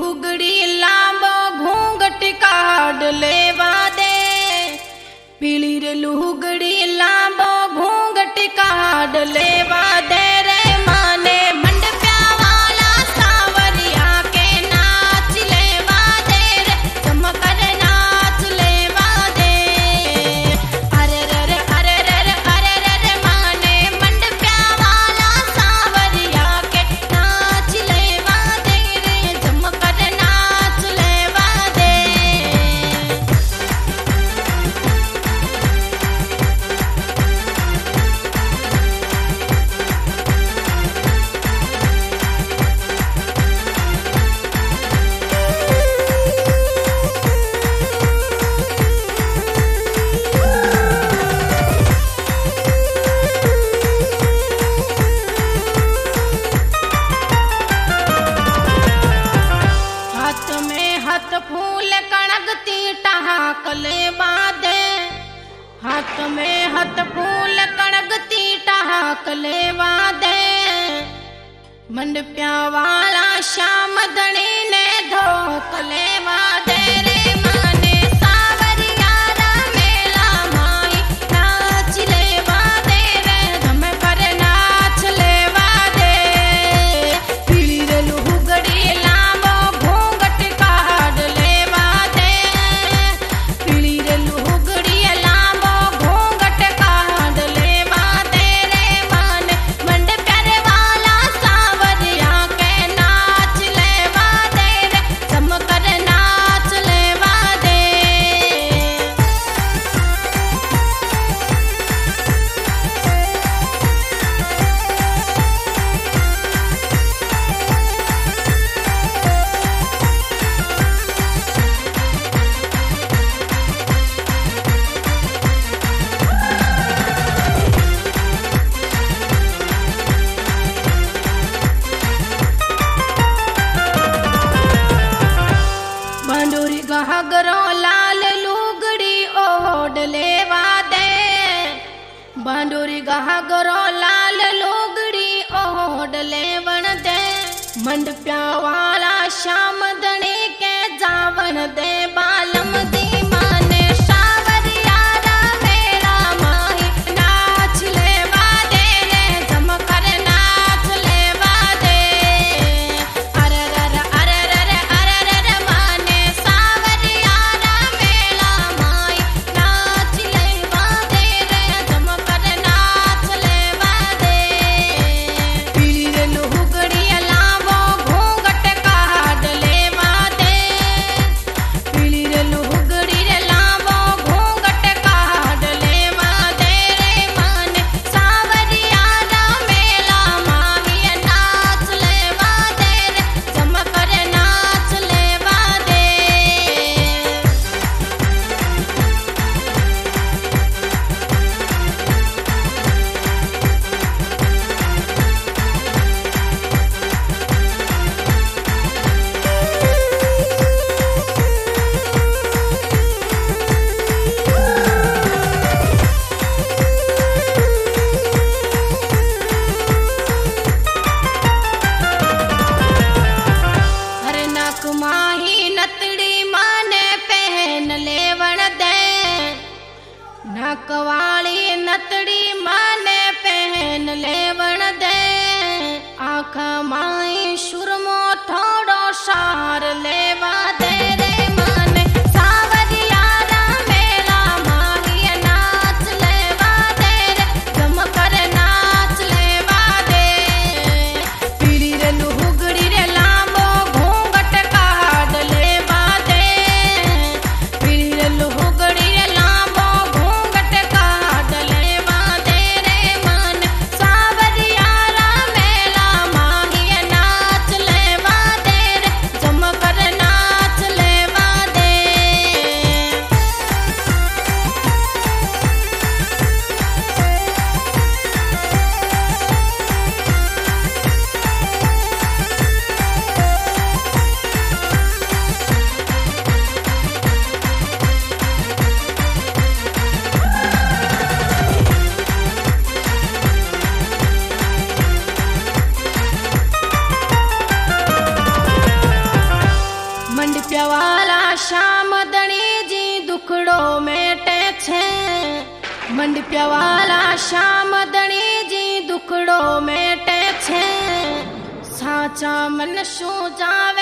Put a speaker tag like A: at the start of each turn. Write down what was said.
A: लुगड़ी लांबो घूंघट काढ़ लेवा दे। पीली रे लुगड़ी लांबो घूंघट काढ़ लेवा दे रे माने मंडप्या वाला सावरिया के नाच लेवा दे रे चमकर नाच लेवा दे। अरे रे रे अरे रे रे अरे रे रे माने मंडप्या वाला सावरिया के नाच लेवा दे रे चमकर नाच लेवा दे। हाथ में हाथ फूल कणगती टहाक लेवा दे। हाथ में हाथ फूल कणगती टहाक लेवा दे। मंडप्या वाला श्याम धनी ने धोक लेवा दे रे माने सावरिया रा मेला माई नाच लेवा दे रे धम पर नाच लेवा दे। पीली रे लुगड़ी लांबो घूंघट काढ़ लेवा दे। पीली रे लुगड़ी लांबो घूंघट काढ़ लेवा दे रे माने मंडप्या रे वाला सावरिया के नाच लेवा दे रे चमकर नाच लेवा दे। बंडोरी गहगरो लाल लुगड़ी ओढ़ लेवा दे। बंडोरी गहगरो लाल लुगड़ी ओढ़ लेवन दे। मंडप्या वाला श्याम धनी के जावन दे बालम दी माने सावरिया रा मेरा माही नाच लेवा दे रे चमकर नाच लेवा दे। अरे रे रे अरे रे रे अरे रे रे माने सावरिया रा मेला माई नाच लेवा दे रे चमकर नाच लेवा दे। पीली रे लुगड़ी लांबो घूंघट काढ़ लेवा दे। पीली रे लुगड़ी लांबो घूंघट काढ़ लेवा दे रे माने सावरिया रा मेला माही नाच लेवा दे रे चमकर नाच लेवा दे। हर नक माही नतड़ी माने पहन लेवण दे। नक वाली नतड़ी माने पहन लेवण दे। आँख माई सुरमो थोड़ो सार लेवा दे रे माने सावरिया रा मेला माही नाच लेवा दे रे चमकर नाच लेवा दे। पीली रे लुगड़ी रे लांबो घूंघट काढ़ लेवा दे। पीली रे लुगड़ी रे लांबो घूंघट काढ़ लेवा दे रे माने सावरिया रा मेला माही नाच लेवा दे मंडप्यावाला श्याम धणी जी दुखड़ो मेटे छे। मंडप्यावाला श्याम धणी जी दुखड़ो मेटे छे। साचा मन शू जावे